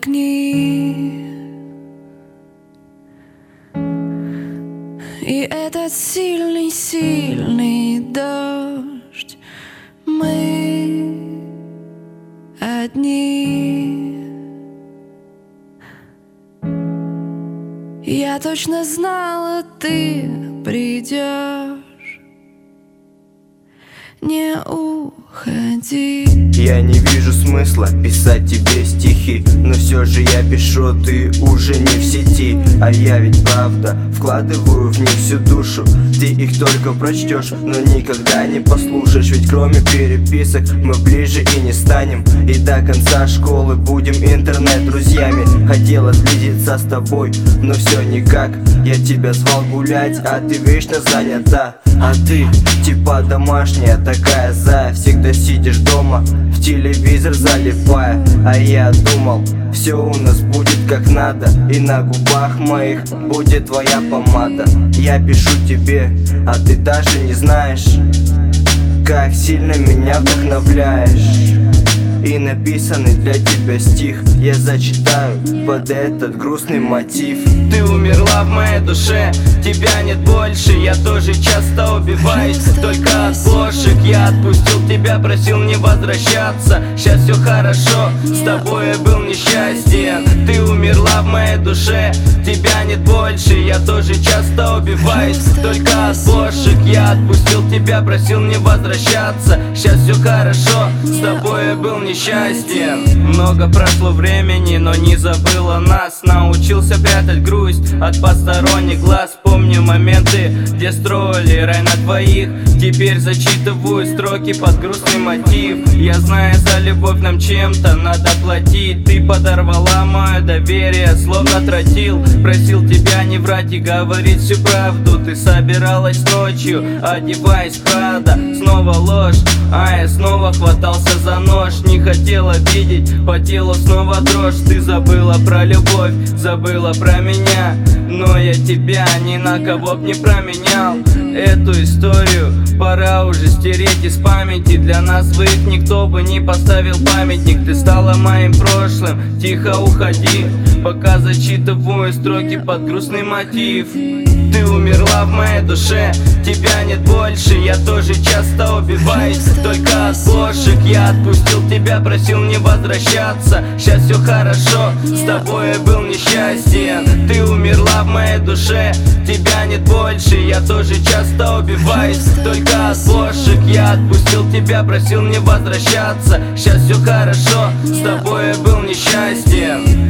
огни. И этот сильный дождь, мы одни. Я точно знала, ты придешь. Не уходи. Я не вижу смысла писать тебе стихи, но все же я пишу, ты уже не в сети. А я ведь правда вкладываю в них всю душу. Ты их только прочтешь, но никогда не послушаешь. Ведь кроме переписок мы ближе и не станем. И до конца школы будем интернет-друзьями. Хотела сблизиться с тобой, но все никак. Я тебя звал гулять, а ты вечно занята. А ты типа домашняя такая зая. Всегда сидишь дома, в телевизор залипая. А я думал, все у нас будет как надо. И на губах моих будет твоя помада. Я пишу тебе, а ты даже не знаешь, как сильно меня вдохновляешь. И написанный для тебя стих я зачитаю под этот грустный мотив. Ты умерла в моей душе, тебя нет больше. Я тоже часто убиваюсь, только от ложек. Я отпустил тебя, просил не возвращаться. Сейчас все хорошо, с тобой я был несчастен. Ты умерла в моей душе, тебя нет больше. Я тоже часто убиваюсь, только от ложек. Я отпустил тебя, просил не возвращаться. Сейчас все хорошо, с тобой я был несчастен. Много прошло времени, но не забыла нас. Научился прятать грусть от посторонних глаз. Помню моменты, где строили рай на двоих. Теперь зачитываю строки под грустный мотив. Я знаю, за любовь нам чем-то надо платить. Ты подорвала мое доверие, словно тротил. Просил тебя не врать и говорить всю правду. Ты собиралась ночью, одеваясь Прада. Снова ложь, а я снова хватался за нож. Не хотела видеть, по телу снова дрожь. Ты забыла про любовь, забыла про меня, но я тебя ни на кого б не променял. Эту историю пора уже стереть из памяти. Для нас двоих никто бы не поставил памятник. Ты стала моим прошлым, тихо уходи, пока зачитываю строки под грустный мотив. Ты умерла в моей душе, тебя нет больше. Я тоже часто убиваюсь, только от ложек. Я отпустил тебя, просил не возвращаться. Сейчас все хорошо, с тобой я был несчастен. Ты умерла в моей душе, тебя нет больше. Я тоже часто убиваюсь, только от ложек. Я отпустил тебя, просил не возвращаться. Сейчас все хорошо, с тобой я был несчастен.